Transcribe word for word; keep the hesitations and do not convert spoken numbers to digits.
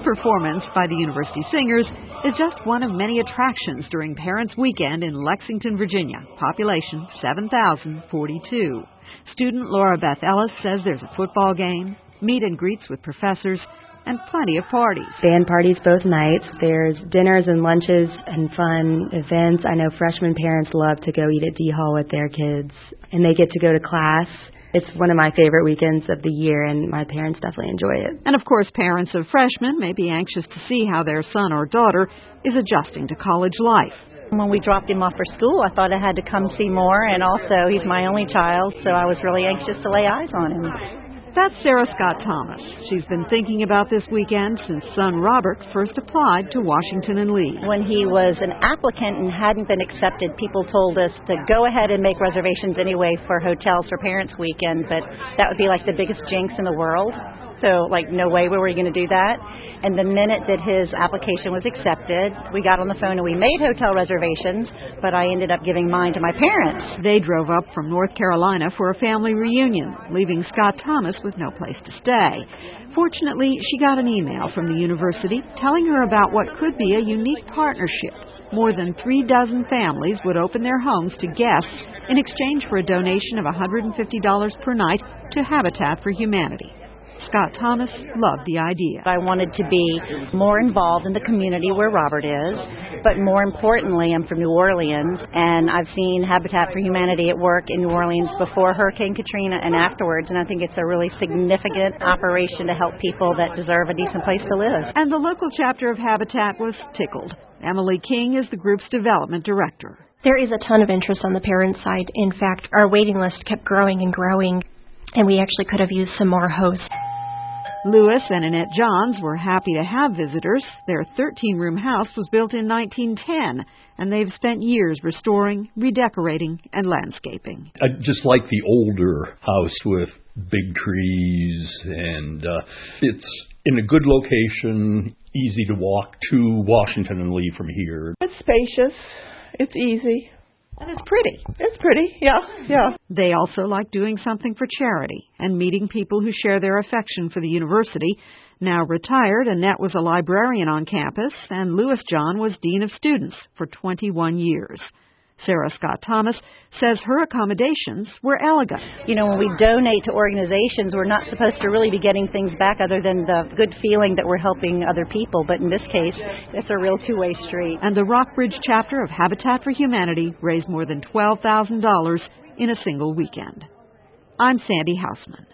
performance by the University Singers is just one of many attractions during Parents' Weekend in Lexington, Virginia. Population seven thousand forty-two. Student Laura Beth Ellis says there's a football game, meet and greets with professors, and plenty of parties. Band parties both nights. There's dinners and lunches and fun events. I know freshman parents love to go eat at D Hall with their kids, and they get to go to class. It's one of my favorite weekends of the year, and my parents definitely enjoy it. And of course, parents of freshmen may be anxious to see how their son or daughter is adjusting to college life. When we dropped him off for school, I thought I had to come see more, and also he's my only child, so I was really anxious to lay eyes on him. That's Sarah Scott Thomas. She's been thinking about this weekend since son Robert first applied to Washington and Lee. When he was an applicant and hadn't been accepted, people told us to go ahead and make reservations anyway for hotels for Parents' Weekend, but that would be like the biggest jinx in the world. So, like, no way were we going to do that. And the minute that his application was accepted, we got on the phone and we made hotel reservations, but I ended up giving mine to my parents. They drove up from North Carolina for a family reunion, leaving Scott Thomas with no place to stay. Fortunately, she got an email from the university telling her about what could be a unique partnership. More than three dozen families would open their homes to guests in exchange for a donation of one hundred fifty dollars per night to Habitat for Humanity. Scott Thomas loved the idea. I wanted to be more involved in the community where Robert is, but more importantly, I'm from New Orleans, and I've seen Habitat for Humanity at work in New Orleans before Hurricane Katrina and afterwards, and I think it's a really significant operation to help people that deserve a decent place to live. And the local chapter of Habitat was tickled. Emily King is the group's development director. There is a ton of interest on the parent side. In fact, our waiting list kept growing and growing, and we actually could have used some more hosts. Lewis and Annette Johns were happy to have visitors. Their thirteen-room house was built in nineteen ten, and they've spent years restoring, redecorating, and landscaping. I just like the older house with big trees, and uh, it's in a good location, easy to walk to Washington and Lee from here. It's spacious. It's easy. And it's pretty. It's pretty, yeah, yeah. They also like doing something for charity and meeting people who share their affection for the university. Now retired, Annette was a librarian on campus, and Lewis John was dean of students for twenty-one years. Sarah Scott Thomas says her accommodations were elegant. You know, when we donate to organizations, we're not supposed to really be getting things back other than the good feeling that we're helping other people. But in this case, it's a real two-way street. And the Rockbridge chapter of Habitat for Humanity raised more than twelve thousand dollars in a single weekend. I'm Sandy Hausman.